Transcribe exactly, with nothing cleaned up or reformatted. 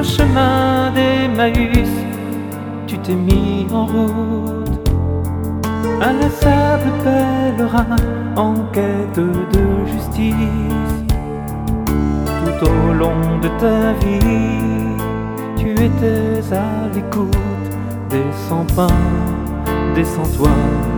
chemin d'Emmaüs, tu t'es mis en route, inlassable pèlerin en quête de justice. Tout au long de ta vie, tu étais à l'écoute des sans-pain, des sans-toit,